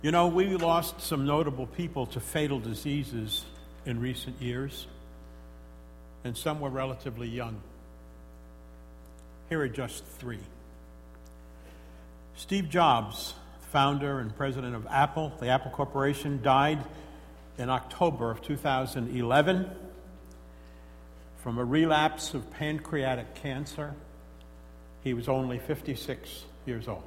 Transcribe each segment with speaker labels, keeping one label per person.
Speaker 1: You know, we lost some notable people to fatal diseases in recent years, and some were relatively young. Here are just three. Steve Jobs, founder and president of Apple, the Apple Corporation, died in October of 2011 from a relapse of pancreatic cancer. He was only 56 years old.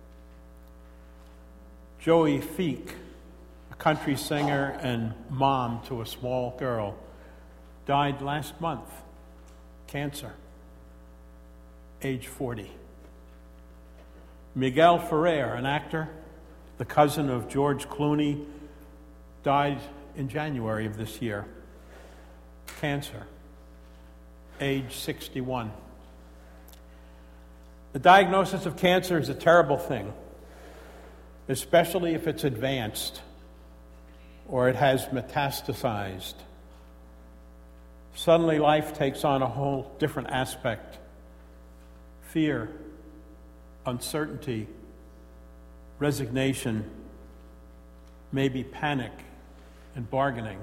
Speaker 1: Joey Feek, a country singer and mom to a small girl, died last month, cancer, age 40. Miguel Ferrer, an actor, the cousin of George Clooney, died in January of this year, cancer, age 61. The diagnosis of cancer is a terrible thing, especially if it's advanced or it has metastasized. Suddenly life takes on a whole different aspect. Fear, uncertainty, resignation, maybe panic and bargaining.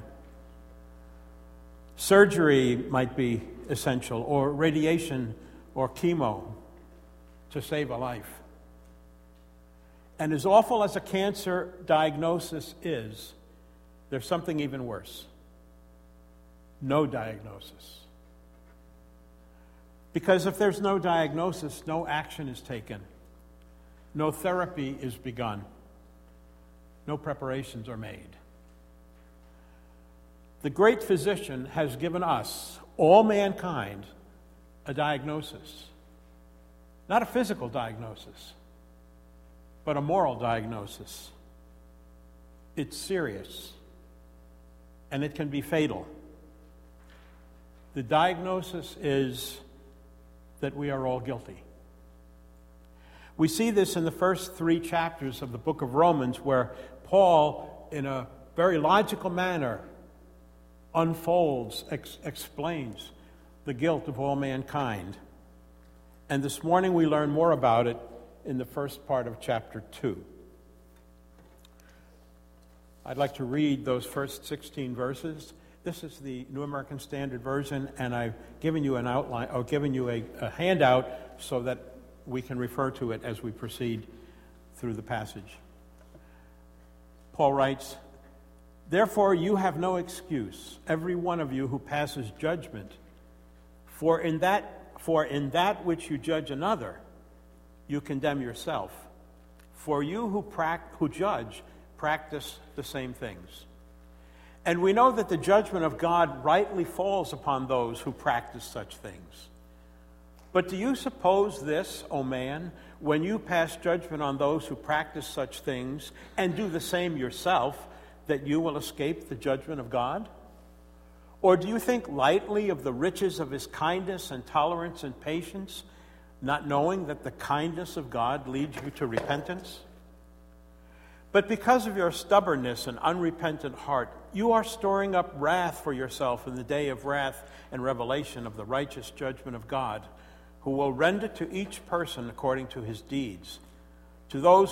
Speaker 1: Surgery might be essential, or radiation or chemo to save a life. And as awful as a cancer diagnosis is, there's something even worse. No diagnosis. Because if there's no diagnosis, no action is taken. No therapy is begun. No preparations are made. The great physician has given us, all mankind, a diagnosis. Not a physical diagnosis, but a moral diagnosis. It's serious, and it can be fatal. The diagnosis is that we are all guilty. We see this in the first 3 chapters of the book of Romans, where Paul, in a very logical manner, unfolds, explains the guilt of all mankind. And this morning we learn more about it in the first part of chapter 2. I'd like to read those first 16 verses. This is the New American Standard Version, and I've given you an outline, or given you a handout so that we can refer to it as we proceed through the passage. Paul writes, "Therefore you have no excuse, every one of you who passes judgment, for in that which you judge another, you condemn yourself. For you who judge practice the same things. And we know that the judgment of God rightly falls upon those who practice such things. But do you suppose this, O man, when you pass judgment on those who practice such things and do the same yourself, that you will escape the judgment of God? Or do you think lightly of the riches of his kindness and tolerance and patience, not knowing that the kindness of God leads you to repentance? But because of your stubbornness and unrepentant heart, you are storing up wrath for yourself in the day of wrath and revelation of the righteous judgment of God, who will render to each person according to his deeds. To those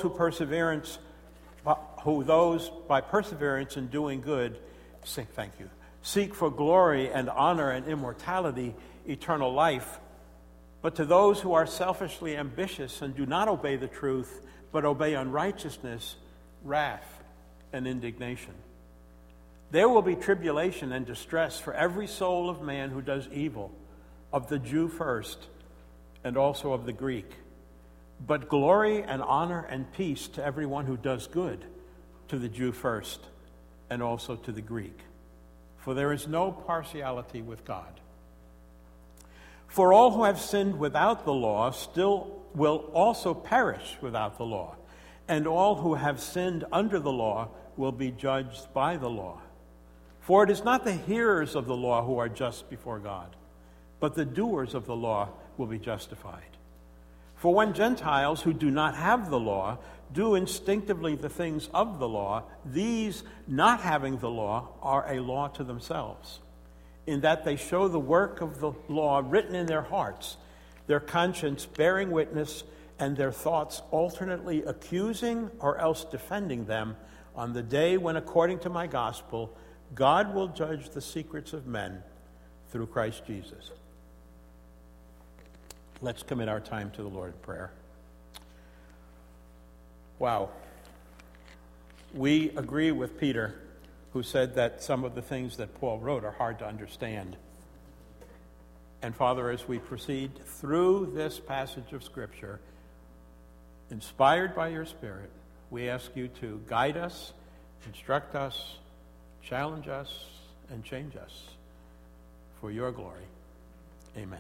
Speaker 1: those by perseverance in doing good, seek for glory and honor and immortality, eternal life. But to those who are selfishly ambitious and do not obey the truth, but obey unrighteousness, wrath and indignation. There will be tribulation and distress for every soul of man who does evil, of the Jew first, and also of the Greek. But glory and honor and peace to everyone who does good, to the Jew first, and also to the Greek. For there is no partiality with God. For all who have sinned without the law still will also perish without the law, and all who have sinned under the law will be judged by the law. For it is not the hearers of the law who are just before God, but the doers of the law will be justified. For when Gentiles who do not have the law do instinctively the things of the law, these, not having the law, are a law to themselves, in that they show the work of the law written in their hearts, their conscience bearing witness, and their thoughts alternately accusing or else defending them on the day when, according to my gospel, God will judge the secrets of men through Christ Jesus. Let's commit our time to the Lord in prayer. Wow. We agree with Peter, who said that some of the things that Paul wrote are hard to understand. And Father, as we proceed through this passage of Scripture, inspired by your Spirit, we ask you to guide us, instruct us, challenge us, and change us for your glory. Amen.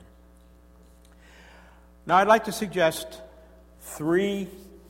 Speaker 1: Now, I'd like to suggest three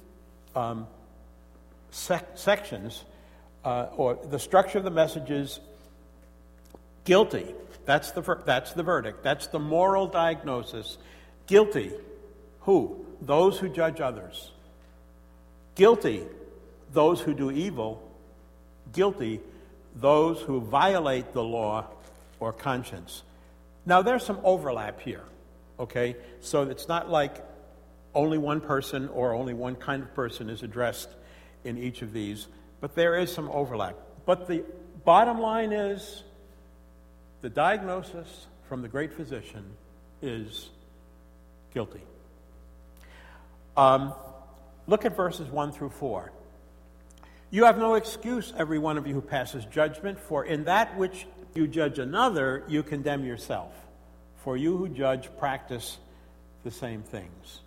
Speaker 1: sections, or the structure of the message is guilty. That's the verdict. That's the moral diagnosis. Guilty. Who? Those who judge others. Guilty. Those who do evil. Guilty. Those who violate the law or conscience. Now, there's some overlap here, okay? So it's not like only one person or only one kind of person is addressed in each of these, but there is some overlap. But the bottom line is the diagnosis from the great physician is guilty. Look at verses 1 through 4. You have no excuse, every one of you who passes judgment, for in that which you judge another, you condemn yourself. For you who judge practice the same things.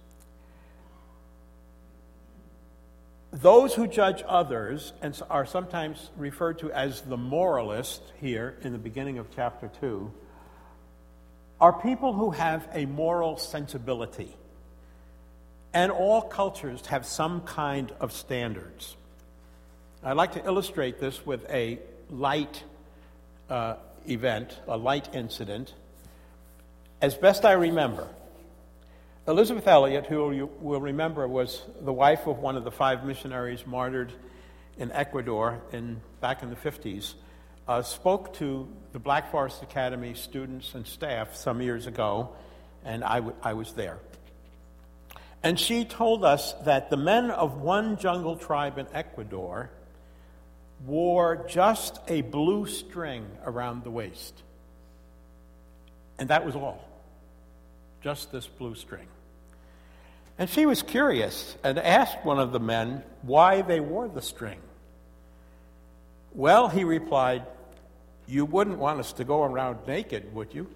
Speaker 1: Those who judge others, and are sometimes referred to as the moralist here in the beginning of chapter 2, are people who have a moral sensibility. And all cultures have some kind of standards. I'd like to illustrate this with a light event, a light incident. As best I remember, Elisabeth Elliot, who you will remember was the wife of one of the 5 missionaries martyred in Ecuador back in the 50s, spoke to the Black Forest Academy students and staff some years ago, and I was there. And she told us that the men of one jungle tribe in Ecuador wore just a blue string around the waist. And that was all. Just this blue string. And she was curious and asked one of the men why they wore the string. Well, he replied, "You wouldn't want us to go around naked, would you?"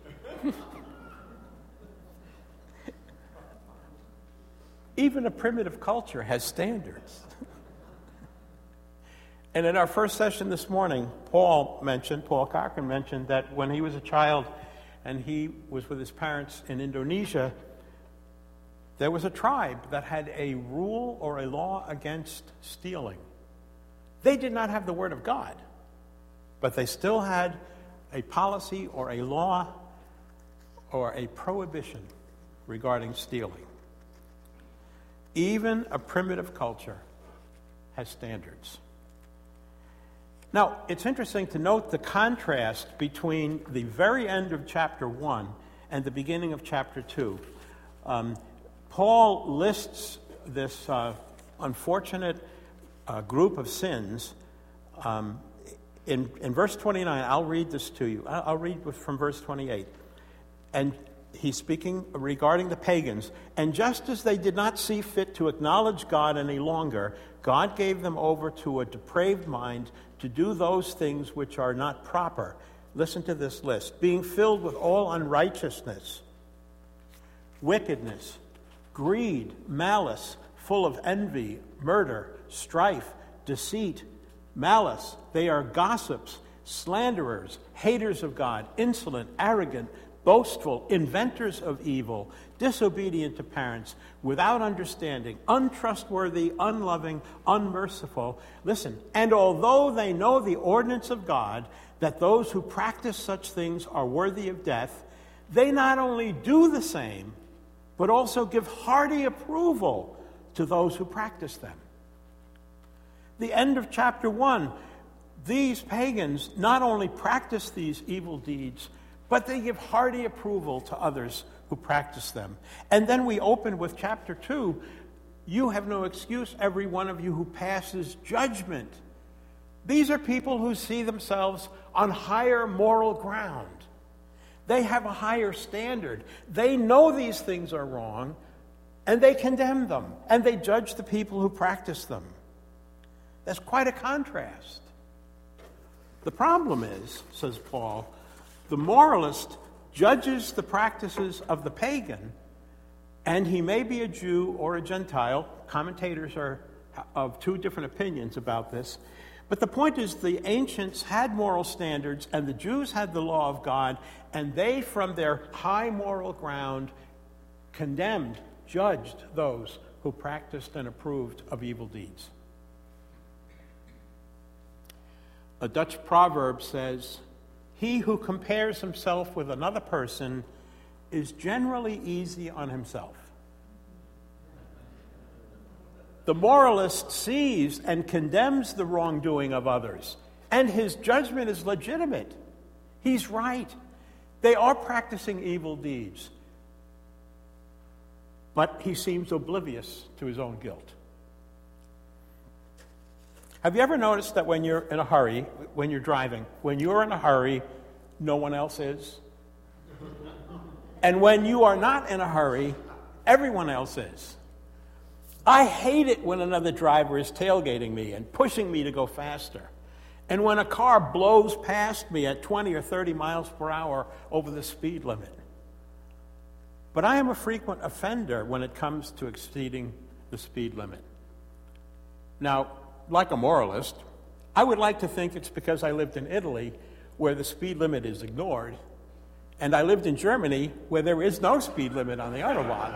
Speaker 1: Even a primitive culture has standards. And in our first session this morning, Paul Cochran mentioned that when he was a child and he was with his parents in Indonesia, there was a tribe that had a rule or a law against stealing. They did not have the Word of God, but they still had a policy or a law or a prohibition regarding stealing. Even a primitive culture has standards. Now, it's interesting to note the contrast between the very end of chapter 1 and the beginning of chapter 2. Paul lists this unfortunate group of sins. In verse 29, I'll read this to you. I'll read from verse 28. And he's speaking regarding the pagans. And just as they did not see fit to acknowledge God any longer, God gave them over to a depraved mind to do those things which are not proper. Listen to this list. Being filled with all unrighteousness, wickedness, greed, malice, full of envy, murder, strife, deceit, malice. They are gossips, slanderers, haters of God, insolent, arrogant, boastful, inventors of evil, disobedient to parents, without understanding, untrustworthy, unloving, unmerciful. Listen, and although they know the ordinance of God, that those who practice such things are worthy of death, they not only do the same, but also give hearty approval to those who practice them. The end of chapter 1, these pagans not only practice these evil deeds, but they give hearty approval to others who practice them. And then we open with chapter 2, You have no excuse, every one of you who passes judgment. These are people who see themselves on higher moral ground. They have a higher standard. They know these things are wrong, and they condemn them, and they judge the people who practice them. That's quite a contrast. The problem is, says Paul, the moralist judges the practices of the pagan, and he may be a Jew or a Gentile. Commentators are of two different opinions about this. But the point is, the ancients had moral standards, and the Jews had the law of God, and they, from their high moral ground, condemned, judged those who practiced and approved of evil deeds. A Dutch proverb says, "He who compares himself with another person is generally easy on himself." The moralist sees and condemns the wrongdoing of others, and his judgment is legitimate. He's right. They are practicing evil deeds, but he seems oblivious to his own guilt. Have you ever noticed that when you're in a hurry, when you're driving, when you're in a hurry, no one else is? And when you are not in a hurry, everyone else is. I hate it when another driver is tailgating me and pushing me to go faster. And when a car blows past me at 20 or 30 miles per hour over the speed limit. But I am a frequent offender when it comes to exceeding the speed limit. Now, like a moralist, I would like to think it's because I lived in Italy, where the speed limit is ignored, and I lived in Germany, where there is no speed limit on the Autobahn.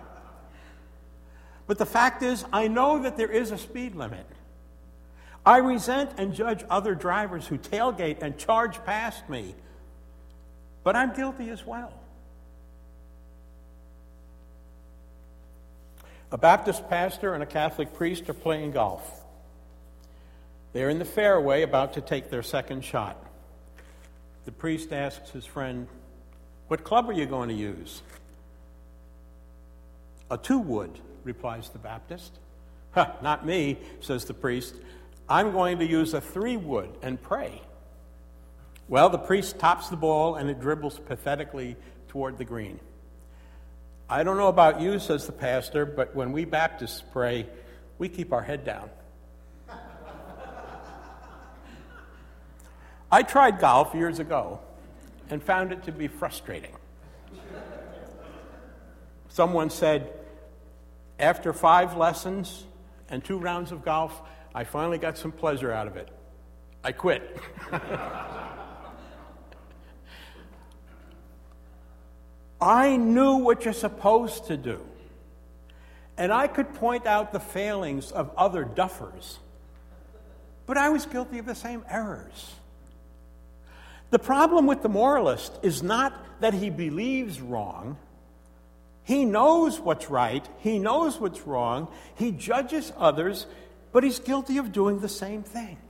Speaker 1: But the fact is, I know that there is a speed limit. I resent and judge other drivers who tailgate and charge past me, but I'm guilty as well. A Baptist pastor and a Catholic priest are playing golf. They're in the fairway about to take their second shot. The priest asks his friend, "What club are you going to use?" "A 2-wood, replies the Baptist. "Not me," says the priest. "I'm going to use a 3-wood and pray." Well, the priest tops the ball and it dribbles pathetically toward the green. "I don't know about you," says the pastor, "but when we Baptists pray, we keep our head down." I tried golf years ago and found it to be frustrating. Someone said, after 5 lessons and 2 rounds of golf, I finally got some pleasure out of it. I quit. I knew what you're supposed to do, and I could point out the failings of other duffers, but I was guilty of the same errors. The problem with the moralist is not that he believes wrong. He knows what's right. He knows what's wrong. He judges others, but he's guilty of doing the same thing.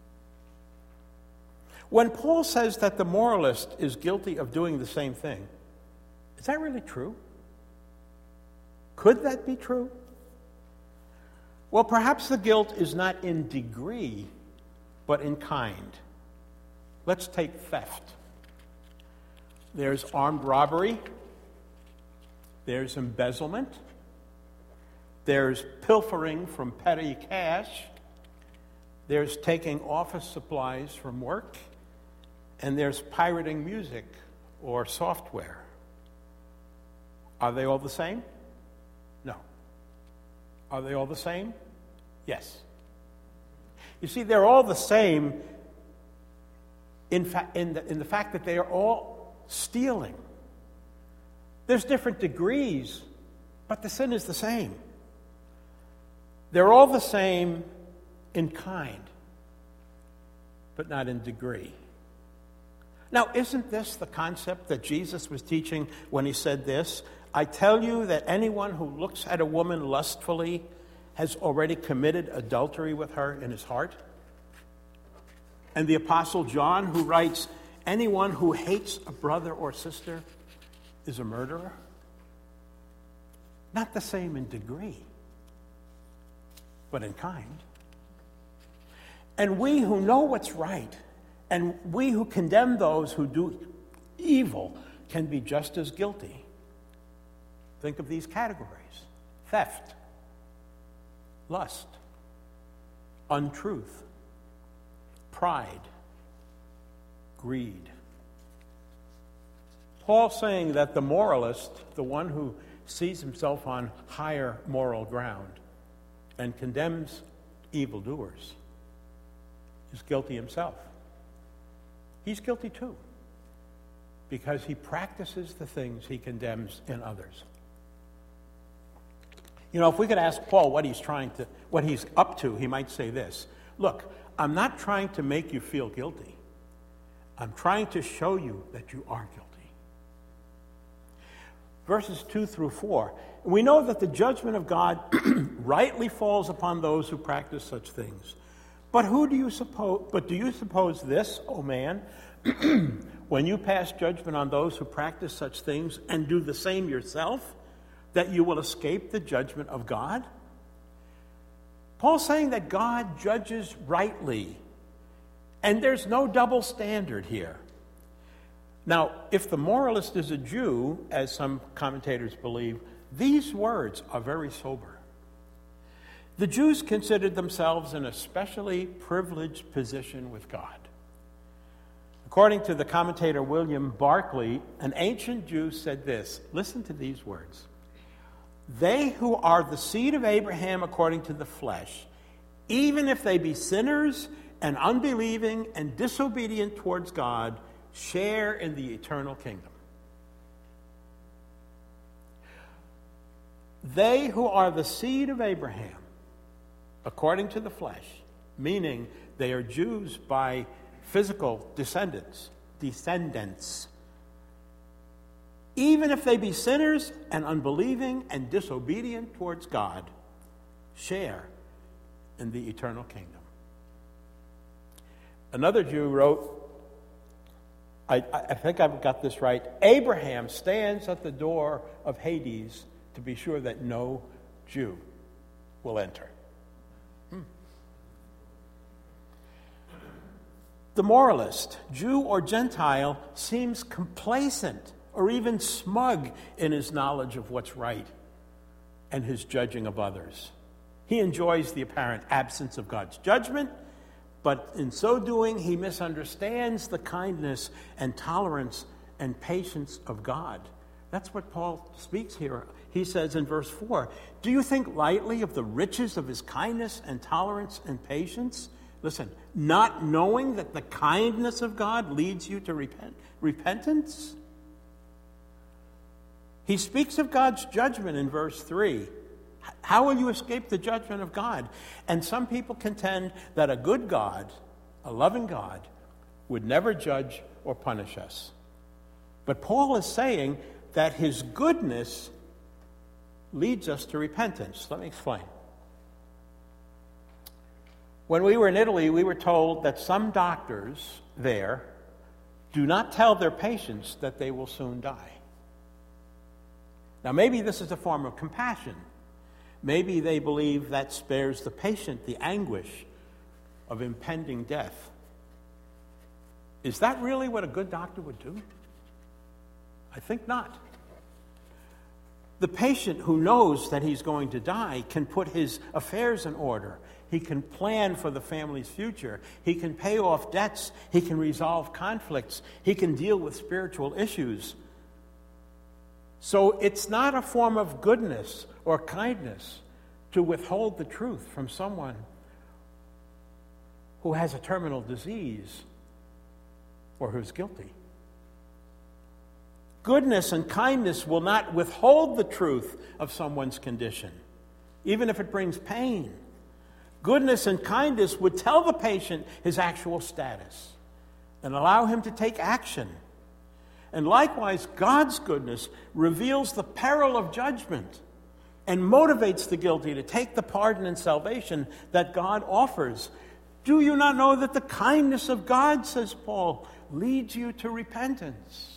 Speaker 1: When Paul says that the moralist is guilty of doing the same thing, is that really true? Could that be true? Well, perhaps the guilt is not in degree, but in kind. Let's take theft. There's armed robbery. There's embezzlement. There's pilfering from petty cash. There's taking office supplies from work. And there's pirating music or software. Are they all the same? No. Are they all the same? Yes. You see, they're all the same in the fact that they are all stealing. There's different degrees, but the sin is the same. They're all the same in kind, but not in degree. Now, isn't this the concept that Jesus was teaching when he said this? "I tell you that anyone who looks at a woman lustfully has already committed adultery with her in his heart." And the Apostle John, who writes, "Anyone who hates a brother or sister is a murderer." Not the same in degree, but in kind. And we who know what's right, and we who condemn those who do evil, can be just as guilty. Think of these categories: theft, lust, untruth, pride, greed. Paul's saying that the moralist, the one who sees himself on higher moral ground and condemns evildoers, is guilty himself. He's guilty too, because he practices the things he condemns in others. You know, if we could ask Paul what he's up to, he might say this: look, I'm not trying to make you feel guilty. I'm trying to show you that you are guilty. Verses 2 through 4. We know that the judgment of God rightly falls upon those who practice such things. But do you suppose this, O man, when you pass judgment on those who practice such things and do the same yourself, that you will escape the judgment of God? Paul's saying that God judges rightly, and there's no double standard here. Now, if the moralist is a Jew, as some commentators believe, these words are very sober. The Jews considered themselves in a specially privileged position with God. According to the commentator William Barclay, an ancient Jew said this. Listen to these words: "They who are the seed of Abraham according to the flesh, even if they be sinners and unbelieving and disobedient towards God, share in the eternal kingdom." They who are the seed of Abraham, according to the flesh, meaning they are Jews by physical descendants, even if they be sinners and unbelieving and disobedient towards God, share in the eternal kingdom. Another Jew wrote, I think I've got this right: Abraham stands at the door of Hades to be sure that no Jew will enter. The moralist, Jew or Gentile, seems complacent or even smug in his knowledge of what's right and his judging of others. He enjoys the apparent absence of God's judgment, but in so doing, he misunderstands the kindness and tolerance and patience of God. That's what Paul speaks here. He says in verse 4, "Do you think lightly of the riches of his kindness and tolerance and patience?" Listen, not knowing that the kindness of God leads you to repentance? He speaks of God's judgment in verse 3. How will you escape the judgment of God? And some people contend that a good God, a loving God, would never judge or punish us. But Paul is saying that his goodness leads us to repentance. Let me explain. When we were in Italy, we were told that some doctors there do not tell their patients that they will soon die. Now, maybe this is a form of compassion. Maybe they believe that spares the patient the anguish of impending death. Is that really what a good doctor would do? I think not. The patient who knows that he's going to die can put his affairs in order. He can plan for the family's future. He can pay off debts. He can resolve conflicts. He can deal with spiritual issues. So it's not a form of goodness or kindness to withhold the truth from someone who has a terminal disease or who's guilty. Goodness and kindness will not withhold the truth of someone's condition, even if it brings pain. Goodness and kindness would tell the patient his actual status and allow him to take action. And likewise, God's goodness reveals the peril of judgment and motivates the guilty to take the pardon and salvation that God offers. Do you not know that the kindness of God, says Paul, leads you to repentance?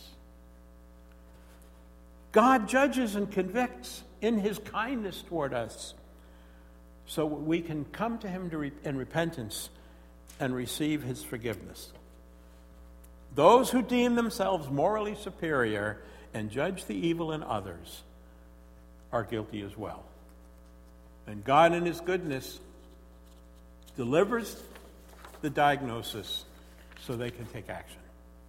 Speaker 1: God judges and convicts in his kindness toward us. so we can come to him in repentance and receive his forgiveness. Those who deem themselves morally superior and judge the evil in others are guilty as well. And God in his goodness delivers the diagnosis so they can take action.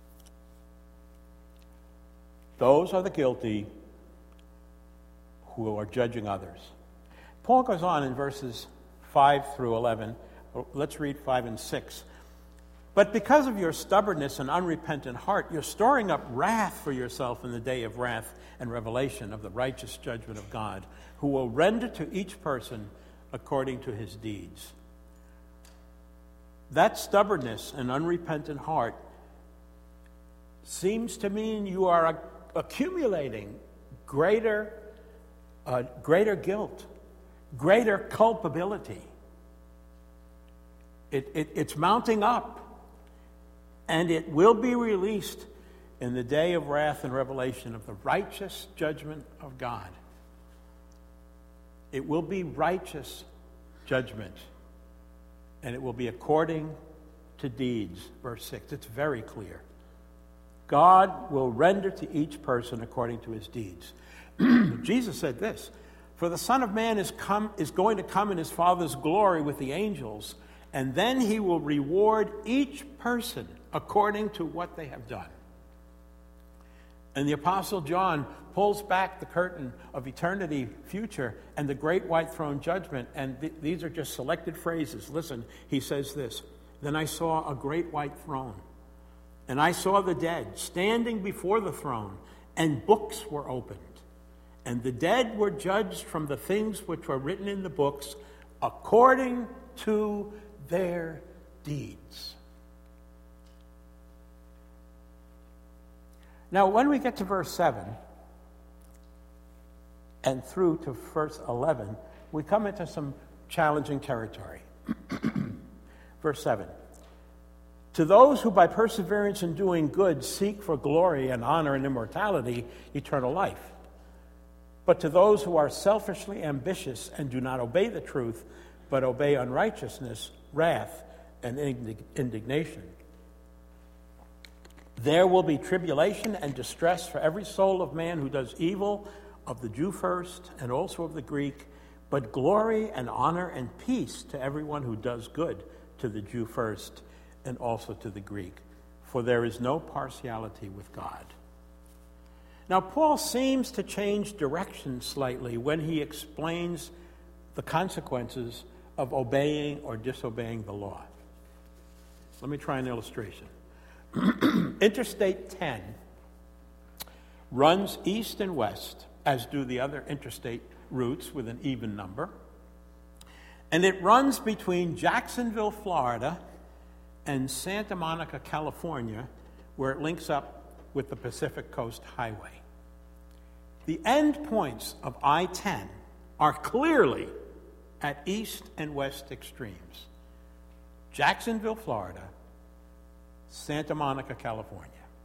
Speaker 1: Those are the guilty who are judging others. Paul goes on in verses 5 through 11. Let's read 5 and 6. But because of your stubbornness and unrepentant heart, you're storing up wrath for yourself in the day of wrath and revelation of the righteous judgment of God, who will render to each person according to his deeds. That stubbornness and unrepentant heart seems to mean you are accumulating greater guilt, greater culpability. It's mounting up, and it will be released in the day of wrath and revelation of the righteous judgment of God. It will be righteous judgment, and it will be according to deeds. Verse 6, it's very clear. God will render to each person according to his deeds. Jesus said this, "For the Son of Man is going to come in his Father's glory with the angels, and then he will reward each person according to what they have done." And the Apostle John pulls back the curtain of eternity future and the great white throne judgment, and these are just selected phrases. Listen, he says this, "Then I saw a great white throne, and I saw the dead standing before the throne, and books were opened. And the dead were judged from the things which were written in the books according to their deeds." Now, when we get to verse 7 and through to verse 11, we come into some challenging territory. Verse 7, "To those who by perseverance in doing good seek for glory and honor and immortality, eternal life. But to those who are selfishly ambitious and do not obey the truth, but obey unrighteousness, wrath, and indignation. There will be tribulation and distress for every soul of man who does evil, of the Jew first, and also of the Greek, but glory and honor and peace to everyone who does good, to the Jew first, and also to the Greek. For there is no partiality with God." Now, Paul seems to change direction slightly when he explains the consequences of obeying or disobeying the law. Let me try an illustration. Interstate 10 runs east and west, as do the other interstate routes with an even number. And it runs between Jacksonville, Florida, and Santa Monica, California, where it links up with the Pacific Coast Highway. The end points of I-10 are clearly at east and west extremes. Jacksonville, Florida, Santa Monica, California.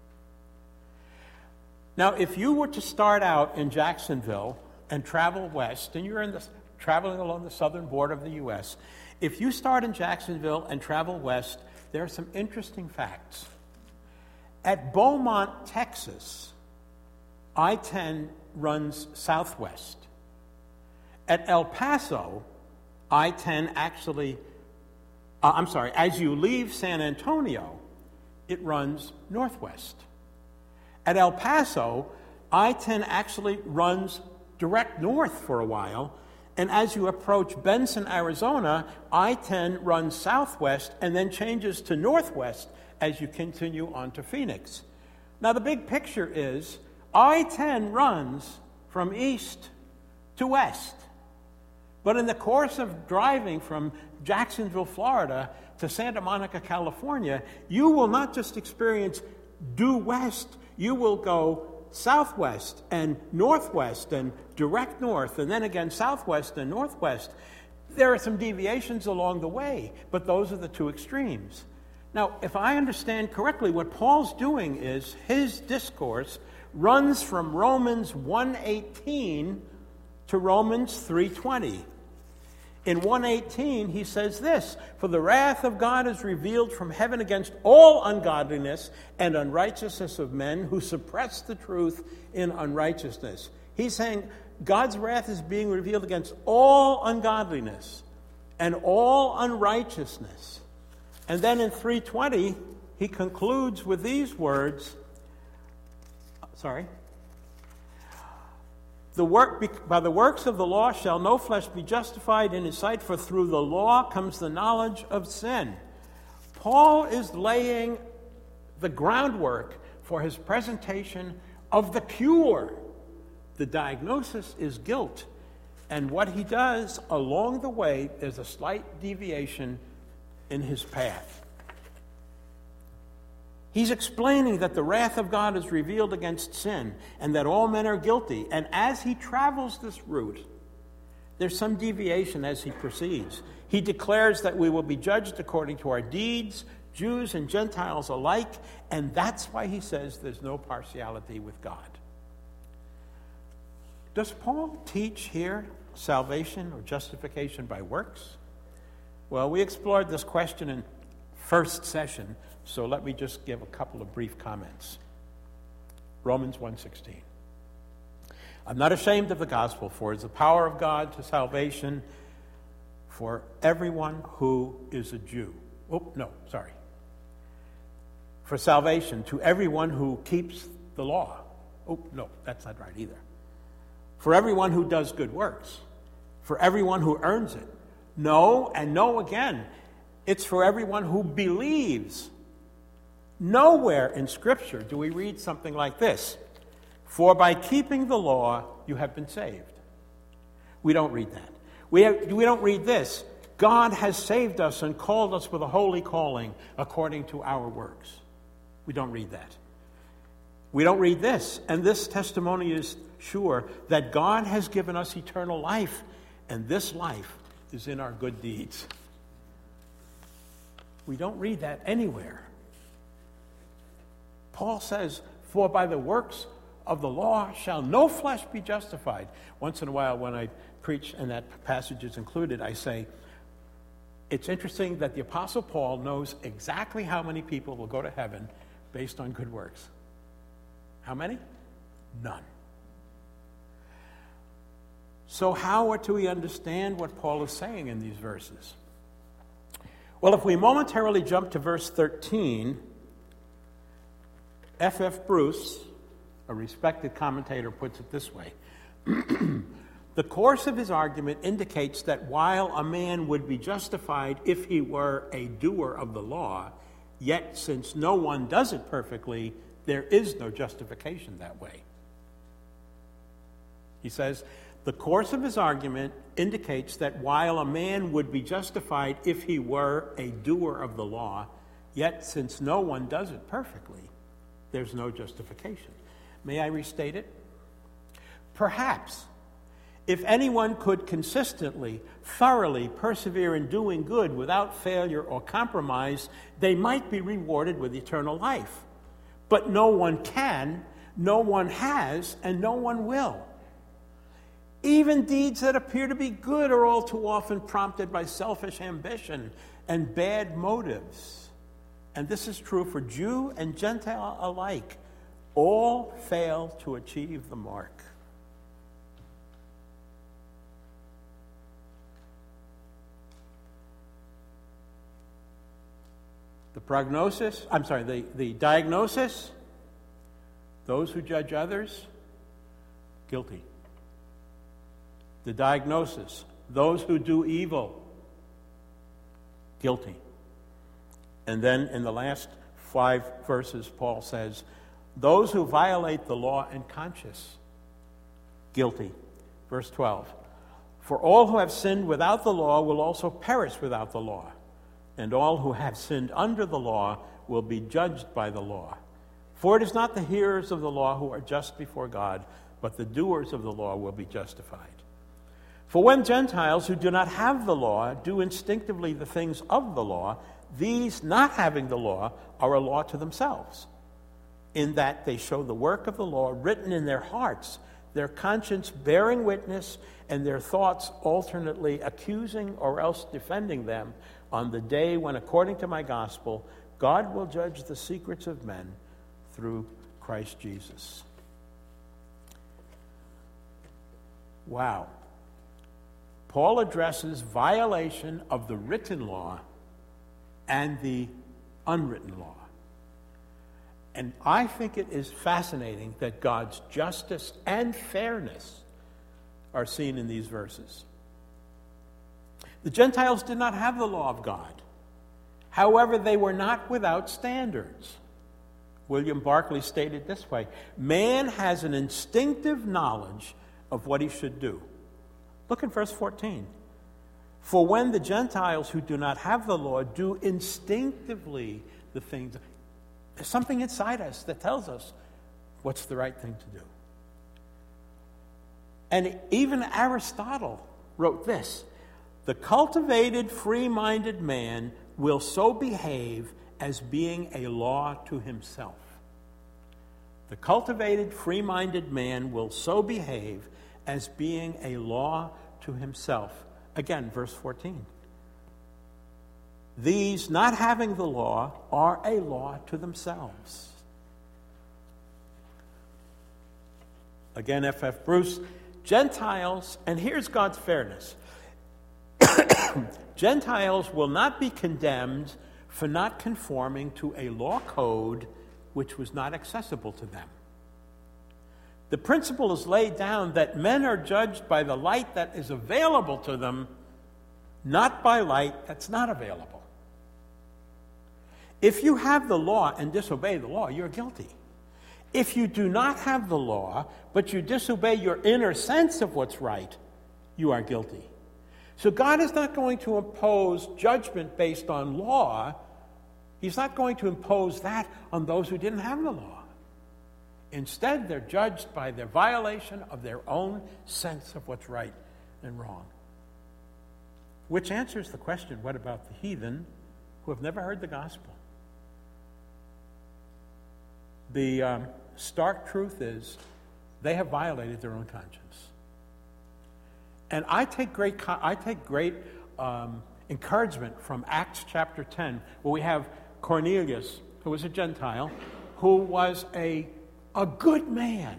Speaker 1: Now, if you were to start out in Jacksonville and travel west, and you're traveling along the southern border of the U.S., if you start in Jacksonville and travel west, there are some interesting facts. At Beaumont, Texas, I-10 runs southwest. At El Paso, I-10 as you leave San Antonio, it runs northwest. At El Paso, I-10 actually runs direct north for a while, and as you approach Benson, Arizona, I-10 runs southwest and then changes to northwest as you continue on to Phoenix. Now, the big picture is I-10 runs from east to west. But in the course of driving from Jacksonville, Florida to Santa Monica, California, you will not just experience due west, you will go southwest and northwest and direct north, and then again southwest and northwest. There are some deviations along the way, but those are the two extremes. Now, if I understand correctly, what Paul's doing is his discourse runs from Romans 1:18 to Romans 3:20. In 1:18, he says this, "For the wrath of God is revealed from heaven against all ungodliness and unrighteousness of men who suppress the truth in unrighteousness." He's saying God's wrath is being revealed against all ungodliness and all unrighteousness. And then in 3:20, he concludes with these words, by the works of the law shall no flesh be justified in his sight, for through the law comes the knowledge of sin. Paul is laying the groundwork for his presentation of the cure. The diagnosis is guilt. And what he does along the way, there's a slight deviation in his path. He's explaining that the wrath of God is revealed against sin and that all men are guilty. And as he travels this route, there's some deviation as he proceeds. He declares that we will be judged according to our deeds, Jews and Gentiles alike, and that's why he says there's no partiality with God. Does Paul teach here salvation or justification by works? Well, we explored this question in first session, so let me just give a couple of brief comments. Romans 1:16. "I'm not ashamed of the gospel, for it is the power of God to salvation for everyone who is a Jew." For salvation to everyone who keeps the law. That's not right either. For everyone who does good works. For everyone who earns it. No, and no again. It's for everyone who believes. Nowhere in Scripture do we read something like this. "For by keeping the law, you have been saved." We don't read that. We don't read this. "God has saved us and called us with a holy calling according to our works." We don't read that. We don't read this. "And this testimony is sure, that God has given us eternal life, and this life is in our good deeds." We don't read that anywhere. Paul says, "For by the works of the law shall no flesh be justified." Once in a while when I preach and that passage is included, I say, it's interesting that the Apostle Paul knows exactly how many people will go to heaven based on good works. How many? None. So how do we understand what Paul is saying in these verses? Well, if we momentarily jump to verse 13, F.F. Bruce, a respected commentator, puts it this way. "The course of his argument indicates that while a man would be justified if he were a doer of the law, yet since no one does it perfectly, there is no justification that way." He says, "The course of his argument indicates that while a man would be justified if he were a doer of the law, yet since no one does it perfectly, there's no justification." May I restate it? Perhaps, if anyone could consistently, thoroughly persevere in doing good without failure or compromise, they might be rewarded with eternal life. But no one can, no one has, and no one will. Even deeds that appear to be good are all too often prompted by selfish ambition and bad motives. And this is true for Jew and Gentile alike. All fail to achieve the mark. The diagnosis, those who judge others, guilty. The diagnosis, those who do evil, guilty. And then in the last 5 verses, Paul says, those who violate the law in conscience, guilty. Verse 12, "For all who have sinned without the law will also perish without the law, and all who have sinned under the law will be judged by the law. For it is not the hearers of the law who are just before God, but the doers of the law will be justified. For when Gentiles who do not have the law do instinctively the things of the law, these, not having the law, are a law to themselves, in that they show the work of the law written in their hearts, their conscience bearing witness, and their thoughts alternately accusing or else defending them on the day when, according to my gospel, God will judge the secrets of men through Christ Jesus. Wow. Paul addresses violation of the written law and the unwritten law. And I think it is fascinating that God's justice and fairness are seen in these verses. The Gentiles did not have the law of God. However, they were not without standards. William Barclay stated this way: man has an instinctive knowledge of what he should do. Look at verse 14. For when the Gentiles who do not have the law do instinctively the things, there's something inside us that tells us what's the right thing to do. And even Aristotle wrote this: the cultivated, free-minded man will so behave as being a law to himself. The cultivated, free-minded man will so behave as being a law to himself. Again, verse 14. These, not having the law, are a law to themselves. Again, F.F. Bruce, Gentiles, and here's God's fairness. Gentiles will not be condemned for not conforming to a law code which was not accessible to them. The principle is laid down that men are judged by the light that is available to them, not by light that's not available. If you have the law and disobey the law, you're guilty. If you do not have the law, but you disobey your inner sense of what's right, you are guilty. So God is not going to impose judgment based on law. He's not going to impose that on those who didn't have the law. Instead, they're judged by their violation of their own sense of what's right and wrong. Which answers the question, what about the heathen who have never heard the gospel? The stark truth is they have violated their own conscience. And I take great encouragement from Acts chapter 10, where we have Cornelius, who was a Gentile, who was a good man.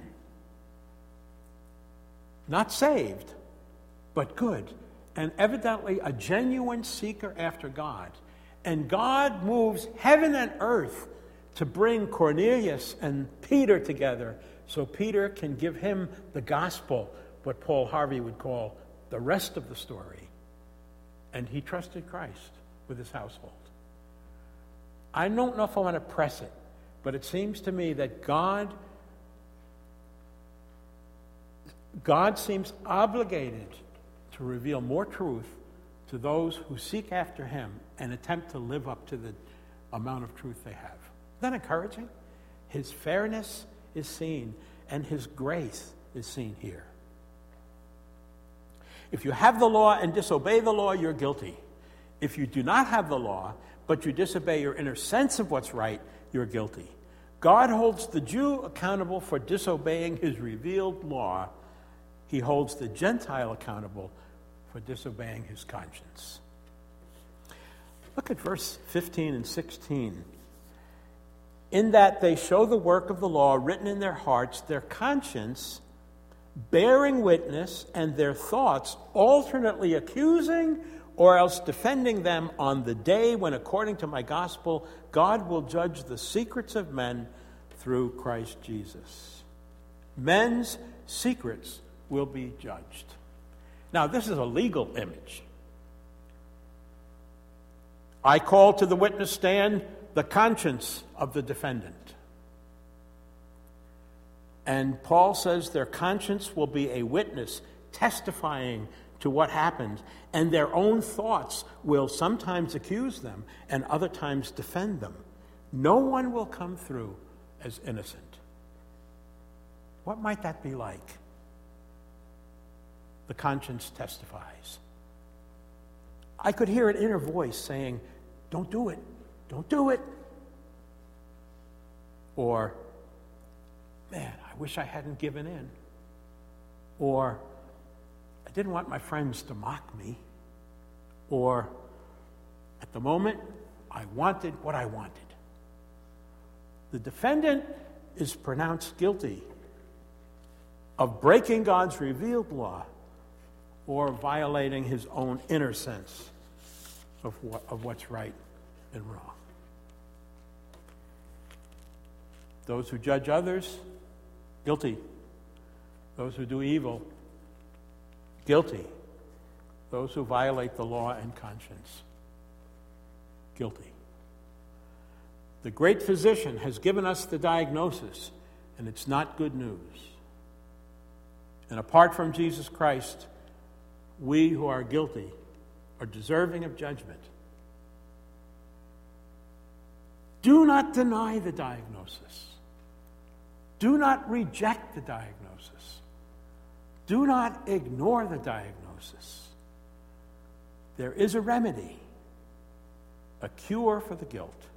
Speaker 1: Not saved, but good. And evidently a genuine seeker after God. And God moves heaven and earth to bring Cornelius and Peter together so Peter can give him the gospel, what Paul Harvey would call the rest of the story. And he trusted Christ with his household. I don't know if I want to press it, but it seems to me that God seems obligated to reveal more truth to those who seek after him and attempt to live up to the amount of truth they have. Isn't that encouraging? His fairness is seen, and his grace is seen here. If you have the law and disobey the law, you're guilty. If you do not have the law, but you disobey your inner sense of what's right, you're guilty. God holds the Jew accountable for disobeying his revealed law. He holds the Gentile accountable for disobeying his conscience. Look at verse 15 and 16. In that they show the work of the law written in their hearts, their conscience bearing witness, and their thoughts alternately accusing or else defending them on the day when, according to my gospel, God will judge the secrets of men through Christ Jesus. Men's secrets will be judged. Now, this is a legal image. I call to the witness stand the conscience of the defendant. And Paul says their conscience will be a witness testifying to what happened, and their own thoughts will sometimes accuse them and other times defend them. No one will come through as innocent. What might that be like? The conscience testifies. I could hear an inner voice saying, "Don't do it. Don't do it." Or, "Man, I wish I hadn't given in." or I didn't want my friends to mock me, or at the moment, I wanted what I wanted. The defendant is pronounced guilty of breaking God's revealed law or violating his own inner sense of what's right and wrong. Those who judge others, guilty. Those who do evil, guilty. Those who violate the law and conscience, guilty. The great physician has given us the diagnosis, and it's not good news. And apart from Jesus Christ, we who are guilty are deserving of judgment. Do not deny the diagnosis. Do not reject the diagnosis. Do not ignore the diagnosis. There is a remedy, a cure for the guilt.